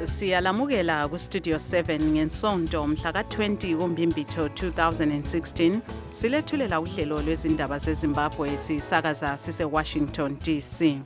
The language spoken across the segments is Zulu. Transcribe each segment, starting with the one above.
Siyalamukela kuStudio 7 ngensonto mhla ka-20 kuMbimbitho 2016 silethulela uhlelo lwezindaba zeZimbabwe sisakaza sise-Washington DC.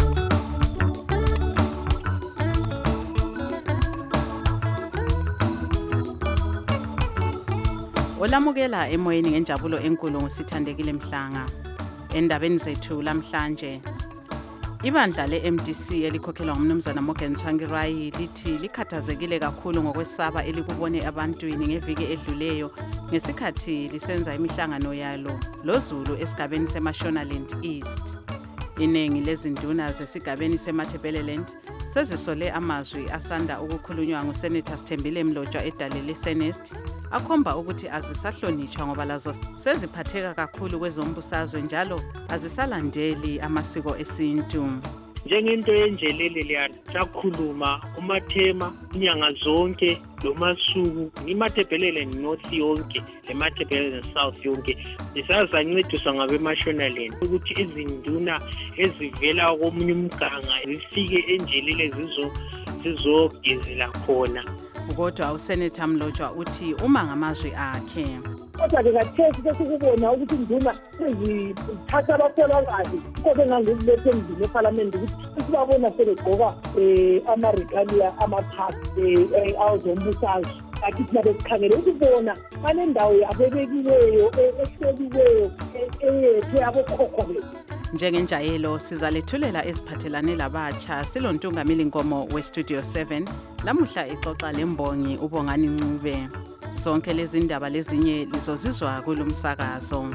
Olamukela emoyeni ngenjabulo enkulu ngosithandekile Mhlanga. Endabeni zethu lamhlanje, ibandla le-MDC elikhokhelwa ngumnumzana Morgan Tsvangirai lithi likhathazekile kakhulu ngokwesaba elikubone abantwini ngeviki edluleyo ngesikhathi lisenza imihlangano yalo loZulu esigabeni seMashonaland East. Inengi lezinduna zesigabeni seMatabeleland sezisole amazwi asanda ukukhulunywa nguSenator Sithembile Mlotshwa edale leSenate akhomba ukuthi azisahlonitshwa ngoba lazo seziphatheka kakhulu kwezombusazwe njalo azisalandeli amasiko esintu. Njengento enjelele liyana sakhuluma umathema inyanga zonke lomasuku iMatabeleland North yonke leMatabeleland South yonke isazancediswa ngabeMashonaland ukuthi izinduna ezivela komunye umganga zifike enjelele zizogezela khona. Kodwa uSenator Mlotshwa uthi uma ngamazwi akhe kodwa kathesi sesikubona ukuthi induna ezithatha abasolakazi kodwa ngangikulethe endlini eParliament ukuthi sibabona sebegqoka ama-regalia amaphasi awozombusazwe athi thina besikhangele ukubona banendawo yabebekiweyo ehleliweyo eyethe abokhokho bethu. Njengenjayelo sizalethulela eziphathelane labatsha silontungamili Nkomo weStudio 7 lamuhla ixoxa lembongi uBongani Ncube. Zonke lezi ndaba lezinye lizozizwa kulumsakazo.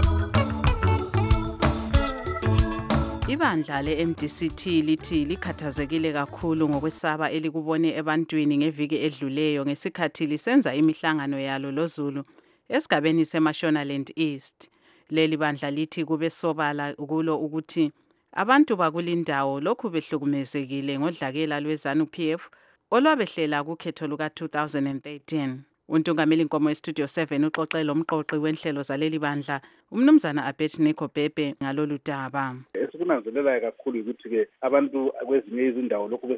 Ibandla le-MDCT lithi likhathazekile kakhulu ngokwesaba elikubone ebantwini ngeviki edluleyo ngesikhathi lisenza imihlangano yalo loZulu esigabeni seMashonaland East. Leli bandla lithi kube sobala kulo ukuthi abantu bakulindawo lokhu behlukumezekile ngodlakela lweZANU-PF olwabehlela kukhetho luka-2013. Untungameli Nkomo weStudio 7 uxoxe lomqoqi wenhlelo zaleli bandla umnumzana Abednego Bhebhe ngalolu daba. Esikunanzelelayo kakhulu ukuthi-ke abantu kwezinye izindawo lokhu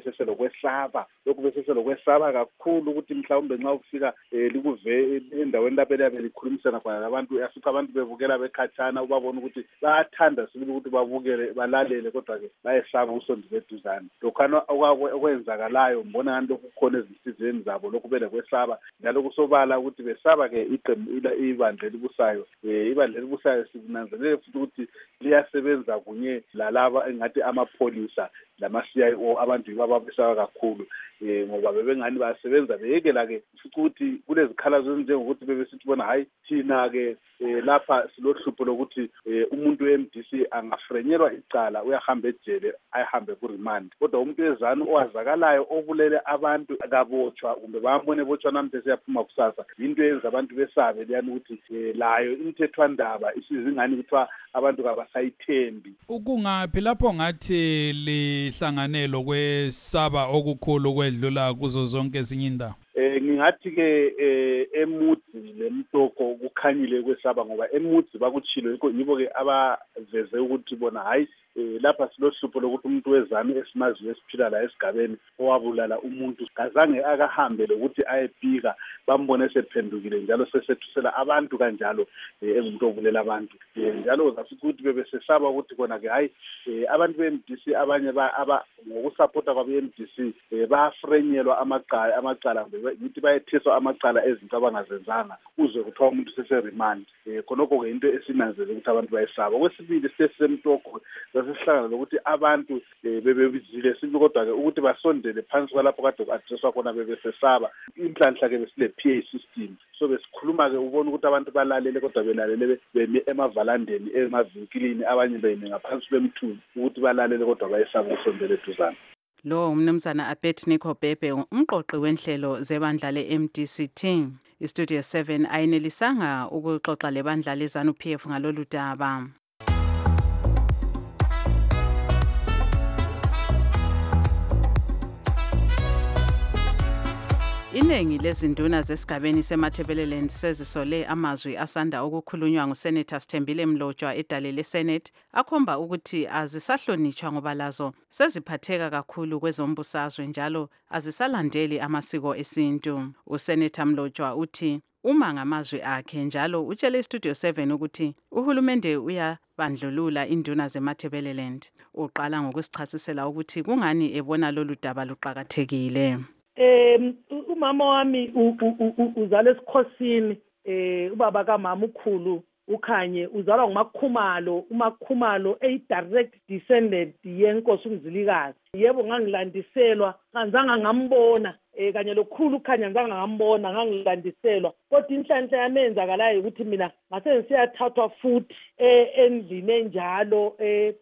beseselo kakhulu ukuthi mhlawumbe nxa ufika likuve endaweni lapho eliyabe likhulumisana khona labantu afica abantu bebukela bekhatshana ubabona ukuthi bayathanda sibili ukuthi babukele balalele kodwa-ke bayesaba ukusondela eduzane. Lokhana okwenzakalayo mbona ngani lokhu kukhona ezinhliziyweni zabo lokhu belekwesaba njalo kusobala ukuthi besaba-ke ibandla elibusayo. Ibandla elibusayo sikunanzelele futhi ukuthi liyasebenza kunye lalaba engathi amapholisa lama-CIO abantu yibo ababesaba kakhulu ngoba bebengani basebenza beyekela-ke ukuthi kulezikhalazo ezinjengokuthi bebesithi bona hayi thina-ke lapha silohlupho lokuthi umuntu we-MDC angafrenyelwa icala uyahamba ejele ayihambe ku-remand kodwa umuntu wezanu owazakalayo obulele abantu kabotshwa kumbe bambone botshwa namhlanje siyaphuma kusasa yinto eyenza abantu besabe liyani ukuthi layo imithethwandaba isizingani kuthiwa abantu kabasayithembi. Ukungaphi lapho ngathi lihlanganelo kwesaba okukhulu kwedlula kuzo zonke ezinye indawo? Ngingathi-ke eMudzi leMtoko kukhanyile kwesaba ngoba eMudzi bakutshilo yibo-ke abaveze ukuthi bona hayi lapha silohlupho lokuthi umuntu wezanu esimaziyo esiphila la esigabeni owabulala umuntu kazange akahambe lokuthi ayepika bambone sephendukile njalo sesethusela abantu kanjalo engumuntu obulela abantu njalo ngasithi ukuthi bebesesaba ukuthi kona-ke hayi abantu be-MDC abanye ngokusapota kwabe-MDC bayafrenyelwa amacala ngithi bayethiswa amacala ezinto abangazenzanga uzwe kuthiwa umuntu sese-remand khonokho-ke into esinanzele ukuthi abantu bayesaba. Okwesibili sesisemtoko sasihlangana lokuthi abantu bebezile sibi kodwa-ke ukuthi basondele phansi kwalapho kade ku-adresswa khona bebesesaba inhlanhla-ke besile-PA system so besikhuluma-ke ubona ukuthi abantu balalele kodwa belalele beme emavalandeni emavinkilini abanye beme ngaphansi kwemthunzi ukuthi balalele kodwa bayesaba ukusondela eduzane. Lo umnumzana Abednego Bhebhe umqoqi wenhlelo zebandla le-MDCT. iStudio 7 ayenelisanga ukuxoxa lebandla leZANU-PF ngalolu daba. Iningi lezinduna zesigabeni seMatabeleland sezisole amazwi asanda ukukhulunywa nguSenator Sithembile Mlotshwa edale leSenate akhomba ukuthi azisahlonitshwa ngoba lazo seziphatheka kakhulu kwezombusazwe njalo azisalandeli amasiko esintu. USenator Mlotshwa uthi uma ngamazwi akhe njalo utshele iStudio 7 ukuthi uhulumende uyabandlulula induna zeMatabeleland. Uqala ngokusichasisela ukuthi kungani ebona lolu daba luqhakathekile. Umama wami uzalwa esikhosini, ubaba kamama ukhulu uKhanye uzalwa nguMakhumalo. uMakhumalo direct descendant yenkosi uMzilikazi. Yebo ngangilandiselwa, kanzanga ngambona, kanye lokhulu uKhanye kanzanga ngambona, ngangilandiselwa. Kodwa inhlanhla yamenzakalayo ukuthi mina ngase ngisiyathathwa futhi endlini enjalo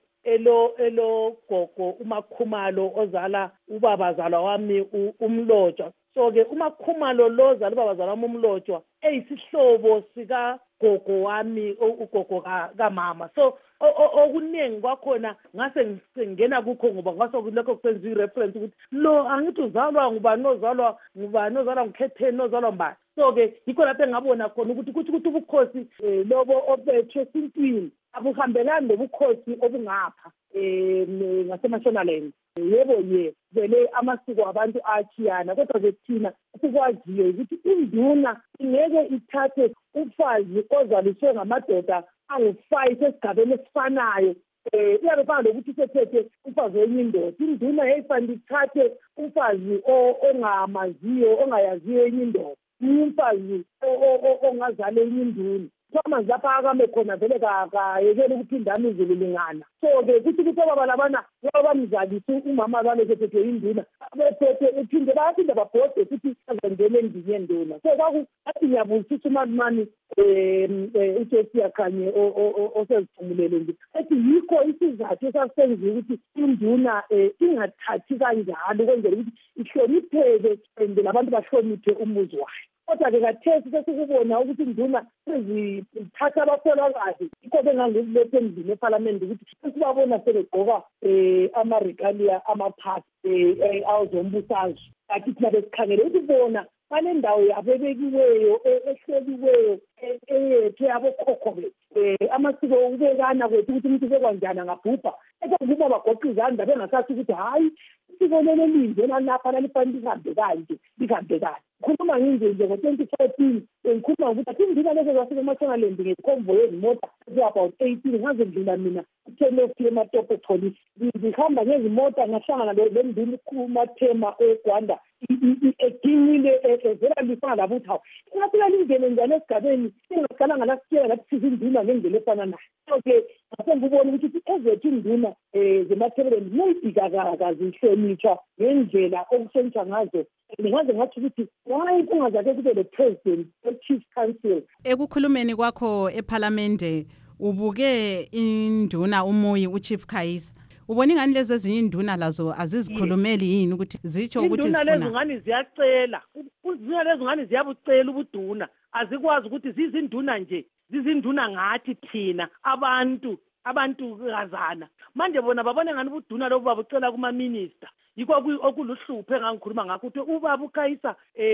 elo gogo uMakhumalo ozala ubaba zala wami uMlotshwa. So ke uMakhumalo lo zala ubaba zala wami uMlotshwa eyisihlobo sika gogo wami ugogo kamama. So okuningi kwakhona ngase ngingena kukho ngoba ngase kulokho kwenza ireference ukuthi lo angithi uzalwa ngubani ozalwa ngukhetheni ozalwa mbani. So ke yikho lapho engabona khona ukuthi ubukhosi lobo obethwe esintwini abuhambelani nobukhosi obungapha ngaseMashonaland. Yebo vele amasiko abantu achiyana, kodwa ke thina sikwaziyo ukuthi induna ingeke ithathe umfazi ozaliswe ngamadoda angu-5 esigabeni esifanayo. Iyabe fana lokuthi sethethe umfazi wenye indoda. Induna yayifanele ithathe umfazi ongamaziyo ongayaziyo enye indoda, umfazi ongazala enye induna. Amanzi lapha akame khona vele kayekela ukuphindana izulu lingana. So-ke kuthi obaba labana bamzalise umama balekethethwe induna bephethe uphinde bayaphinde babhode futhi azangene endini yenduna. So athi ngiyabuzisisa umalumani uJosiya Khanye osezithumulele nje ethi yikho isizathu esasenzile ukuthi induna ingathathi kanjalo ukwenzela ukuthi ihlonipheke and labantu bahloniphe umuzi wayo. Kodwa ke kathesi sesikubona ukuthi induna sezithatha abafelakazi yikho bengangizilethe endlini eParliament ukuthi sesibabona sebegqoka ama-regalia amaphasi azombusazwe. Kanti thina besikhangele ukuthi bona banendawo yabo ebekiweyo ehleliweyo eyethu yabokhokho bethu. Amasiko okubekana kwethu ukuthi umuntu sekwanjani angabhubha ukuba bagoqa izandla bengasathi ukuthi hayi isiko lelo linjena lapha lalifanele lihambe kanje. Khuluma nje ngo-2014 ngikhuluma ukuthi induna lezo zafika eMashonaland ngeconvoy yezimota about 18 ngaze ngidlula mina u-10 eMatopo Police. Ngihamba ngezimota ngahlangana lenduna uMathema eGwanda eginile evela lifana labuthi hawu ingafika lingene njani esigabeni ingaqalanga lasitshela lathi sizinduna ngendlela efana nayo. So-ke ngase ngibona ukuthi ezethu induna zeMatabeleland zihlonitshwa ngendlela okuhlonitshwa ngazo. Ngingaze ngathi ukuthi why kungazake kube le president chief council. Ekukhulumeni kwakho eParliament ubuke induna uMuyi uChief Khayisa. Ubona ingani lezi ezinye induna lazo azizikhulumeli yini ukuthi zitsho ukuthi zifuna? Induna lezi ngani ziyacela. Uzizwe lezi ngani ziyabucela ubuduna. Azikwazi ukuthi zizinduna nje. Zizinduna ngathi thina abantu kazana. Manje bona babone ngani ubuduna lobu babucela kuma minister. Yikho okuluhluphe engangikhuluma ngakho ukuthi ubaba uKhayisa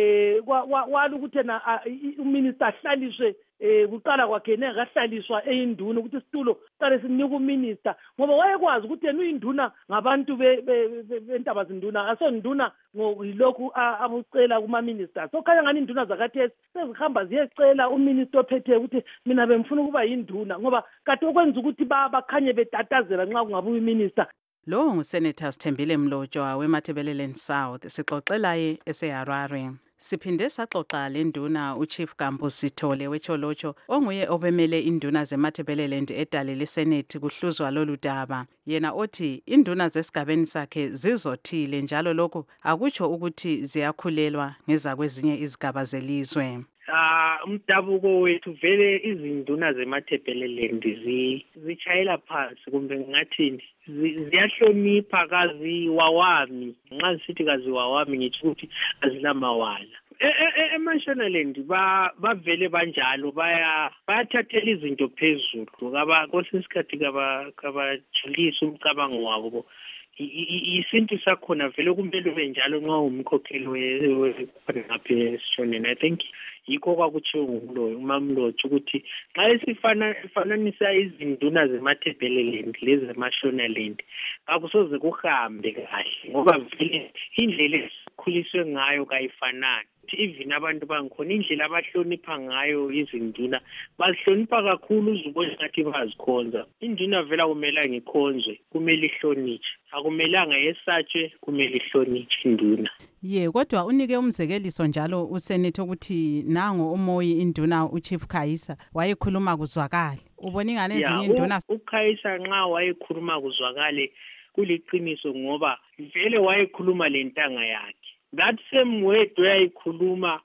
wala ukuthi uminister ahlaliswe kuqala kwakhe nengahlaliswa eyinduna ukuthi isitulo qale sinika uminister ngoba wayekwazi ukuthi yena uyinduna ngabantu bentaba zinduna asonduna ngilokhu abucela kuma minister. So khaya ngani induna zakathesi sezihamba ziyecela uminister ophethe ukuthi mina bemfuna ukuba yinduna ngoba kade okwenza ukuthi bakhanye betatazela nxa kungabuya uminister. Lo nguSenator Sithembile Mlotshwa weMatabeleland South sixoxelaye eseHarare. Siphinde saxoxa lenduna uChief Gambo Sithole weCholocho onguye obemele induna zeMatabeleland edale leSenate kuhluzwa lolu daba. Yena othi induna zesigabeni sakhe zizothile njalo lokho akutsho ukuthi ziyakhulelwa ngeza kwezinye izigaba zelizwe. Umdabuko wethu vele izinduna zeMatabeleland zichayela phansi kumbe ngathini ziyahlonipha kaziwawami. Nxa sithi kaziwawami ngithi ukuthi azinamawala. eMashonaland bavele banjalo bayathathela izinto phezulu kwesinye isikhathi kabajulisa umcabango wabo isintu sakhona vele kumele ube njalo nxa umkhokheli ngaphi esishoneni. I think yikho kwakutshiwo umamlotsho ukuthi nxa esifananisa izinduna zemathebeleland lezi zemashonaland akusoze kuhambe kahle ngoba vele indlela esikhuliswe ngayo kayifanani. Even abantu bangikhona indlela abahlonipha ngayo izinduna bazihlonipha kakhulu uzubona ngathi bazikhonza. Induna vele akumelanga ikhonzwe, kumele ihlonitshwe. Akumelanga yesatshwe, kumele ihlonitshwe induna. Kodwa unike umzekeliso njalo usenator ukuthi nango umoyi induna uChief Khayisa wayekhuluma kuzwakale. Ubona ingane ezinye induna uKhayisa nxa wayekhuluma kuzwakale kuliqiniso ngoba vele wayekhuluma lentanga yakhe. That same word wayekhuluma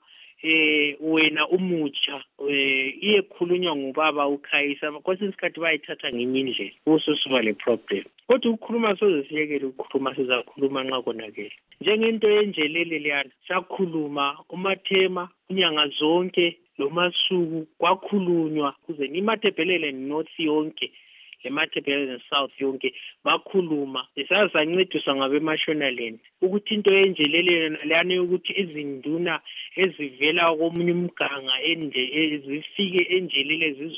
wena umutsha iyekhulunywa ngubaba uKhayisa kwesinye isikhathi bayithatha ngenye indlela ususiba le problem. Kodwa ukukhuluma soze siyekele ukukhuluma, sizakhuluma nxa konakele. Njengento yenjelele leyana sakhuluma umathema unyanga zonke lo masuku kwakhulunywa kuze imathebhelele north yonke leMathebhelele South yonke bakhuluma esazancediswa ngabemashonaland ukuthi into enjelele leyana yokuthi izinduna ezivela komunye umganga ezifike enjelele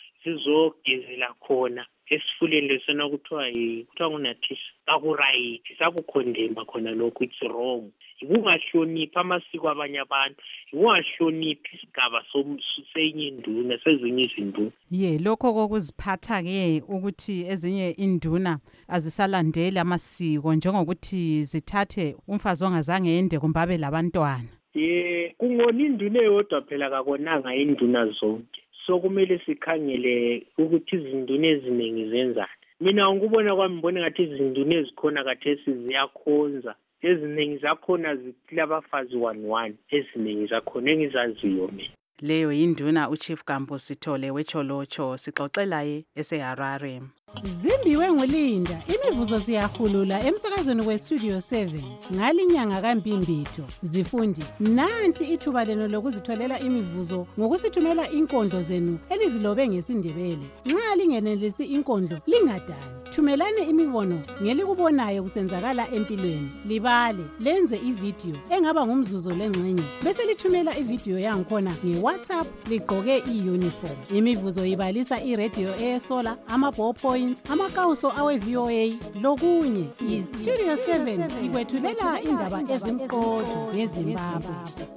zizogezela khona esifuleni lesona kuthiwa ngunathisa kakuright sakukhondemba khona lokho. It's wrong. Ikungahloniphi amasiko abanye abantu, ikungahloniphi isigaba senye induna sezinye izinduna. Lokho kokuziphatha-ke ukuthi ezinye induna azisalandeli amasiko njengokuthi zithathe umfazi ongazange ende kumbe abe labantwana. Kungona induna eyodwa phela kakonanga induna zonke. So kumele sikhangele ukuthi izinduna eziningi zenzani. Mina ngikubona kwami ngibona ngathi izinduna ezikhona khathesi ziyakhonza. Eziningi zakhona ziphila abafazi 1-1 eziningi zakhona engizaziyo mina. Leyo induna uChief Gambo Sithole weCholocho sixoxelaye eseHarare. Zimbiwe nguLinda, imivuzo siyahulula emsakazweni weStudio 7 ngalinyanga kaMbimbitho. Zifundi, nanti ithuba leno lokuzitholela imivuzo ngokusithumela inkondlo zenu elizilobe ngesindebele. Nxa lingenelisi inkondlo lingadani. Thumelane imibono ngelikubonayo kusenzakala empilweni. Libale, lenze ivideo engaba ngumzuzu lengxenye. Bese lithumela ivideo yankhona ngeWhatsApp ligqoke iuniform. Imivuzo ibalisa iradio esola, amaballpoints, amakawuso awe-VOA lokunye. iStudio 7 ikwethulela indaba ezimqotho ngeZimbabwe.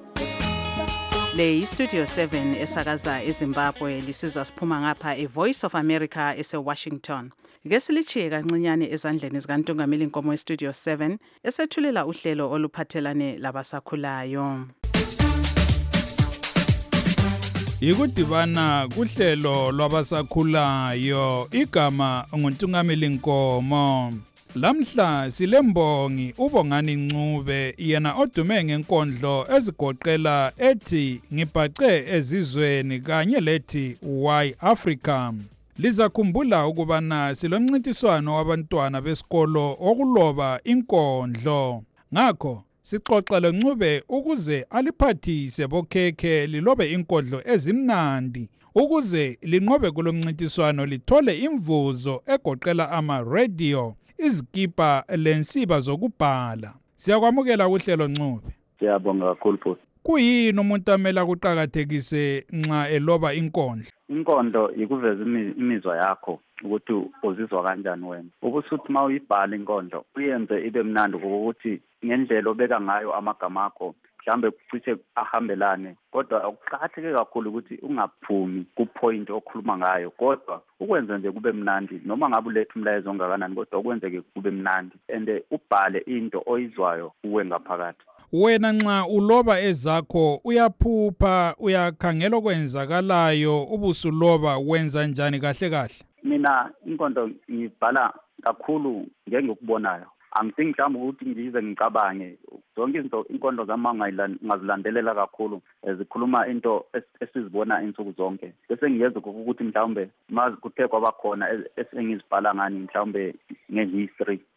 Le iStudio 7 esakaza eZimbabwe lisizwa siphuma ngapha eVoice of America eseWashington. Ke silichiye kancinyane ezandleni zikaNtungameli Nkomo eStudio 7 esethulela uhlelo oluphathelane labasakhulayo. Ikudibana kuhlelo lwabasakhulayo igama nguNtungameli Nkomo. Lamhla silembongi uBongani Ncube yena odume ngenkondlo ezigoqela ethi ngibhace ezizweni kanye lethi Why Africa. Lizakhumbula ukubana silomncintiswano wabantwana besikolo okuloba inkondlo. Ngakho sixoxele Ncube ukuze aliphathise bokhekhe lilobe inkondlo ezimnandi ukuze linqobe kulomncintiswano lithole imvuzo egoqela ama-radio, izikipa lensiba zokubhala. Siyakwamukela kuhlelo Ncube. Siyabonga kakhulu futhi. Kuyini umuntu amela kuqhakathekise nxa eloba inkondlo? Inkondlo ikuveza imizwa yakho ukuthi uzizwa kanjani wena. Ubusuthi mawuyibhala inkondlo uyenze ibe mnandi ukuthi ngendlela obeka ngayo amagama akho mhlambe kucishe ahambelane, kodwa ukuqakatheke kakhulu ukuthi ungaphumi kupoint okhuluma ngayo, kodwa ukwenze nje kube mnandi noma ngabe ulethe umlayezo ongakanani, kodwa ukwenzeke kube mnandi and ubhale into oyizwayo uwe ngaphakathi. Wena nxa uloba ezakho uyaphupha, uyakhangela okwenzakalayo, ubusuloba wenza njani kahle kahle? Mina inkondlo ngibhala kakhulu ngengikubonayo. Angidingi mhlawumbe ukuthi ngize ngicabange. Zonke izinto inkondlo zami ngazilandelela kakhulu zikhuluma into esizibona insuku zonke. Bese ngiyenza ukuthi mhlawumbe kuthe kwaba khona esengizibhala ngani mhlawumbe ngehistory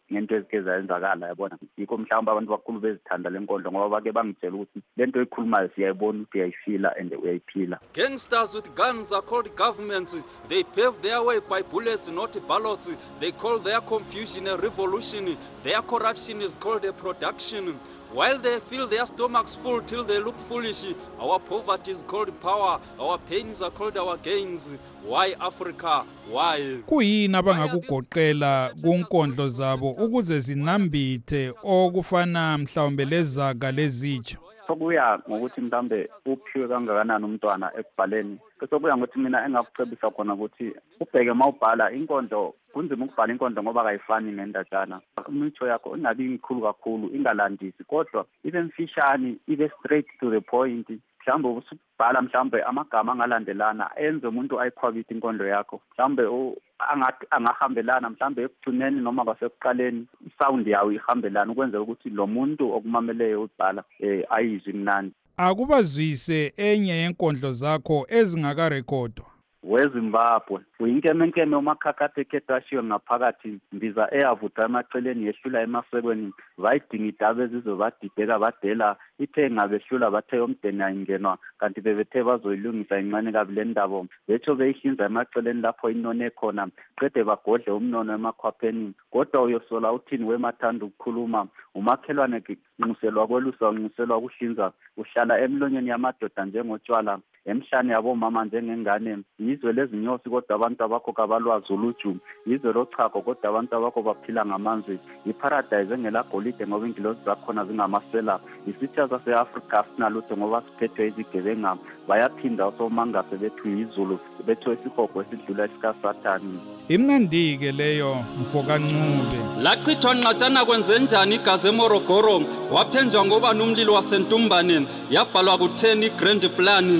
ngento ezike zayenzakala yabona. Yikho mhlawumbe abantu bakhulu bezithanda lenkondlo ngoba bake bangitshela ukuthi lento ekhulumayo siyayibona ukuthi uyayifila and uyayiphila. Gangsters with guns are called governments. They pave their way by bullets, not ballots. They call their confusion a revolution. Their corruption is called a production. While they fill their stomachs full till they look foolish, our poverty is called power, our pains are called our gains. Why Africa? Why? Kuyini abangakugoqela kunkondlo zabo ukuze zinambithe okufana mhlawumbe lezaga lezitsho? Sokuya ngokuthi mhlambe uphiwe kangakanani umntwana ekubhaleni. Sokuya ngokuthi mina engakucebisa khona ukuthi ubheke mawubhala inkondlo, kunzima ukubhala inkondlo ngoba kayifani nendatshana. Imitsho yakho ingabi inkulu kakhulu, ingalandisi kodwa ibe mfishane, ibe straight to the point. Mhlambe usubhala mhlambe amagama angalandelana enze umuntu ayikhwabithe inkondlo yakho. Mhlambe angahambelana mhlambe ekugcineni noma kwasekuqaleni isound yawo ihambelana ukwenzela ukuthi lo muntu okumameleyo ubhala ayizwe imnandi. Akubazwise enye yenkondlo zakho ezingakarekhodwa. WeZimbabwe uyinkemenkeme umakhakhathe ekhethashiwe ngaphakathi mbiza eyavutha emaceleni yehlula emasekweni bayidinga idaba ezizwe badideka badela ithe ngabehlula bathe yomdeni ayingenwa kanti bebethe bazoyilungisa incane kabi le ndaba betho beyihlinza emaceleni lapho inone khona qede bagodle umnono emakhwapheni kodwa uyosola uthini wemathanda ukukhuluma umakhelwane nquselwa kwelusa nquselwa kuhlinza uhlala emlonyeni yamadoda njengotshwala emhlane yabomama njengengane yizwe lezinyosi kodwa abantu abakho kabalwazi uluju yizwe lochago kodwa abantu abakho baphila ngamanzi iparadise engelagolide ngoba ingilosi zakhona zingamasela isitsha sase-Afrika sinalutho ngoba siphethwe izigebenga bayaphinda osomangase bethu yizulu bethu isihogo esidlula esikasathani. Imnandi-ke leyo Mfokancube. Lachithwa nqashana kwenze njani igazi eMorogoro waphenjwa ngoba nomlilo wasentumbane yabhalwa ku-10 grand plan.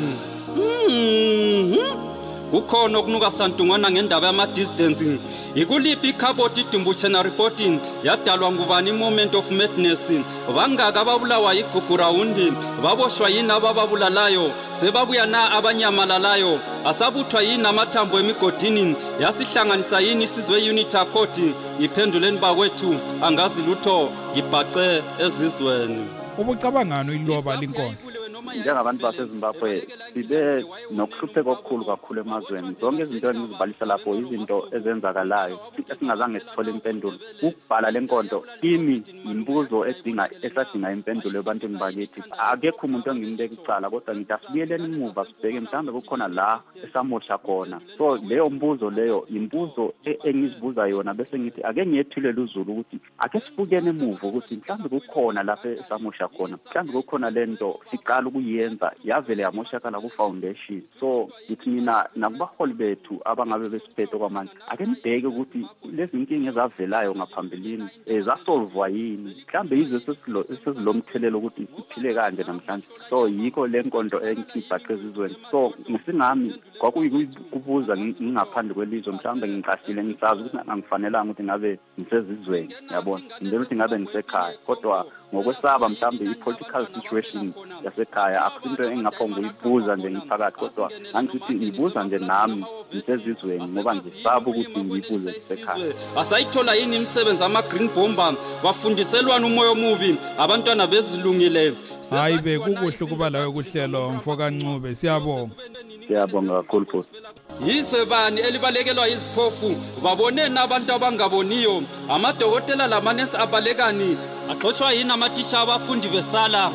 Kukhona okunuka santungwana ngendaba yama-distance ikuliphi ikhaboti idumbuchena reporting yadalwa ngubani moment of madness bangaka ababulawa igugurawundi baboshwa yini abababulalayo sebabuya na abanyamalalayo asabuthwa yini amathambo emigodini yasihlanganisa yini isizwe unity accord iphenduleni bakwethu angazi lutho ngibhace ezizweni. Ubucabangano iloba linkondlo njengabantu baseZimbabwe sibe nokuhlupheka okukhulu kakhulu emazweni zonke izinto engizibalisa lapho izinto ezenzakalayo esingazange sithole impendulo ukubhala lenkondlo kimi imbuzo esadinga impendulo ebantwini bakithi akekho umuntu engimbeka icala kodwa ngithi asibuyeleni emuva sibheke mhlawumbe kukhona la esamosha khona so leyo mbuzo leyo imbuzo engizibuza yona bese ngithi ake ngiyethulele uzulu ukuthi ake sibukene emuva ukuthi mhlawumbe kukhona lapha esamosha khona mhlawumbe kukhona lento siqala ukuyenza yavele yamoshakala ku-foundation so ngithi mina nakubaholi bethu abangabe besiphethe kwamanje ake nibheke ukuthi lezi nkinga ezavelayo ngaphambilini zasolvwa yini mhlawumbe yizo esezilomthelelo ukuthi siphile kanje namhlanje so yikho le nkondlo engibhaqe ezizweni so ngisingami kwakuyikubuza ngingaphandle kwelizwe mhlawumbe ngiqashile ngisazi ukuthi angifanelanga ukuthi ngabe ngisezizweni yabona ngibona ukuthi ngabe ngisekhaya kodwa ngokwesaba mhlawumbe i-political situation yasekhaya akusinto engingaphonga uyibuza nje ngiphakathi kodwa angithi ngibuza nje nami ngisezizweni ngoba ngisaba ukuthi ngiyibuze ngisekhaya. Asayithola yini imisebenzi ama-green bomber bafundiselwana umoya omubi abantwana bezilungile. Hayi be kukuhle ukuba lawe kuhlelo Mfokancube siyabonga. Siyabonga kakhulu futhi. Yizwe bani elibalekelwa iziphofu babonena abantu abangaboniyo amadokotela lamanesi abalekani axoshwa yini amatitsha abafundi besala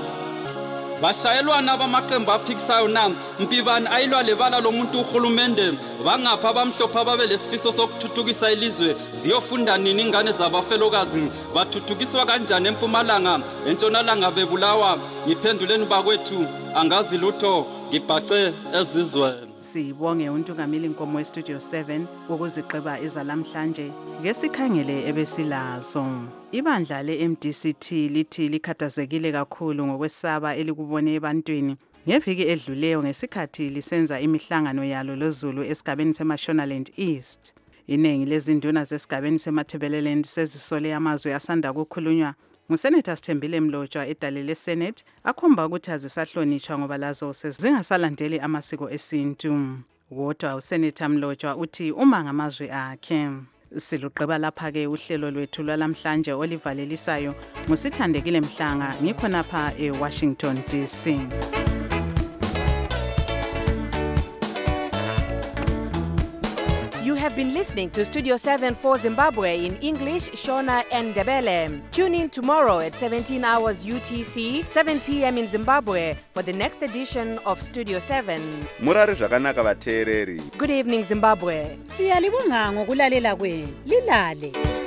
bashayelwana abamaqembu aphikisayo na mpibani ayilwa lebala lomuntu uhulumende bangapha abamhlophe ababe lesifiso sokuthuthukisa ilizwe ziyofunda nini ingane zabafelokazi bathuthukiswa kanjani empumalanga entshonalanga bebulawa ngiphenduleni bakwethu angazi lutho ngibhace ezizweni. Sibonge uNtungameli Nkomo weStudio 7 ukuziqeba ezalamhlanje ngesikhangele ebesilazo. Ibandla leMDCT lithi likhathazekile kakhulu ngokwesaba elikubone ebantwini ngeviki edluleyo ngesikhathi lisenza imihlangano yalo loZulu esigabeni seMashonaland East. Inengi lezinduna zesigabeni seMathebeleland sezisole amazwi asanda kukhulunywa nguSenator Sithembile Mlotshwa edale leSenate akhomba ukuthi azisahlonitshwa ngoba lazo zingasalandeli amasiko esintu. Kodwa uSenator Mlotshwa uthi uma ngamazwi akhe Siluqeba lapha-ke uhlelo lwethu lwalamhlanje olivalelisayo nguSithandekile Mhlanga ngikhonapha eWashington DC. You have been listening to Studio 7 for Zimbabwe in English, Shona and Ndebele. Tune in tomorrow at 17 hours UTC, 7 p.m. in Zimbabwe for the next edition of Studio 7. Murari zvakanaka vateereri. Good evening, Zimbabwe. Siyalibonga ngokulalela kwenu. Lilale.